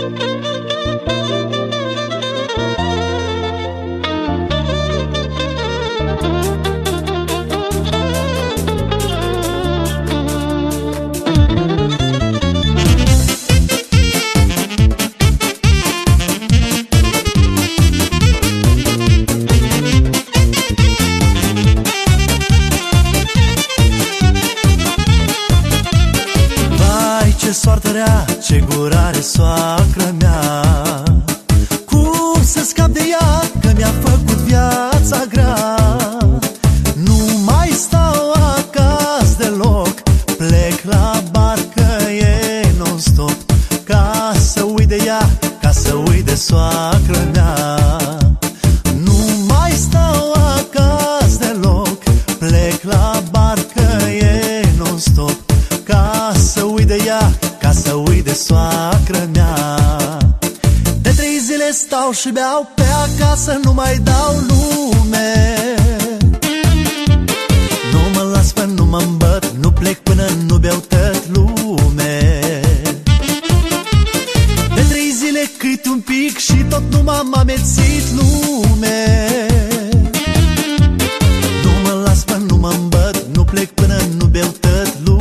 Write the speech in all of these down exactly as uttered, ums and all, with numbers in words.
Ce soartă rea, ce gurare soacră mea. Cum să scap de ea, că mi-a făcut viața grea. Nu mai stau acasă deloc, plec la bar că e non-stop. Ca să uit de ea, ca să uit de soacră mea. Nu mai stau acasă deloc, plec la bar că e non-stop. Ca să uit de ea, ca să uit de soacră mea. De trei zile stau și beau pe acasă, nu mai dau lume. Nu mă las până nu mă îmbăt, nu plec până nu beau tot lume. De trei zile cât un pic și tot nu m-am amețit lume. Nu mă las până nu mă îmbăt, nu plec până nu beau tot lume.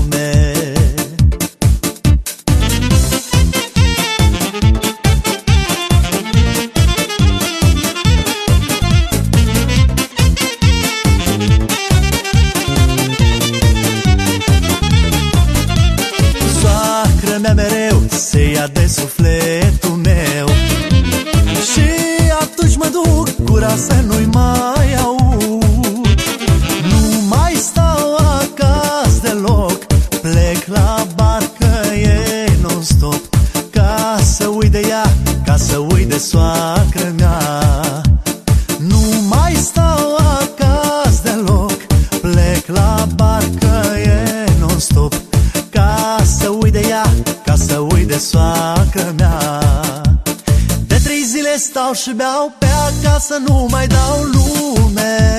Mea mereu se ia de sufletul meu și atunci mă duc gura să nu-i mai aud. Nu mai stau acasă deloc, plec la bar că e non-stop. Ca să uit de ea, ca să uit de soacră mea. Nu mai stau acasă deloc, plec la bar că e non-stop. Ca să uit de ea, ca să uit de soacră mea. De trei zile stau și beau pe acasă, nu mai dau lume.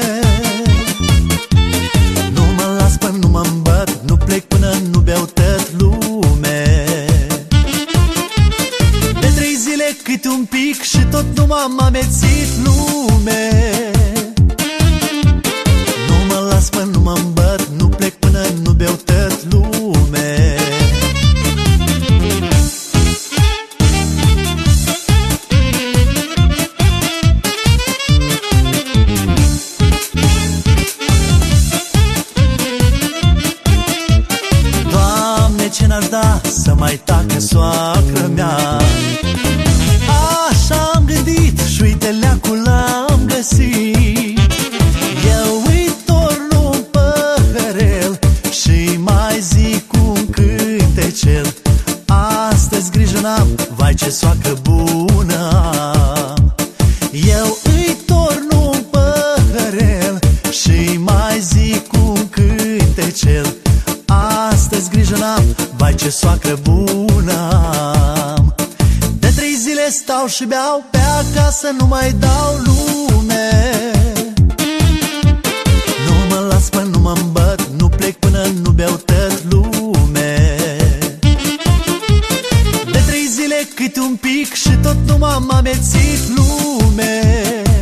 Nu mă las până nu mă îmbăt, nu plec până nu beau tot lume. De trei zile cât un pic și tot nu m-am amețit lume. Nu mă las până nu mă îmbăt, nu plec până nu beau tot lume. Ce n-aș da să mai tacă soacră mea. Așa am gândit și uite leacul l-am găsit. Eu îi torn un păhărel și mai zic un cântecel. Astăzi grijă n-am, vai ce soacră bună am. Eu îi torn un păhărel și mai zic un cântecel. Astăzi grijă n-am, vai ce soacră bună am. De trei zile stau și beau pe acasă, nu mai dau lume. Nu mă las până nu mă îmbăt, nu plec până nu beau tot lume. De trei zile cât un pic și tot nu m-am amețit lume.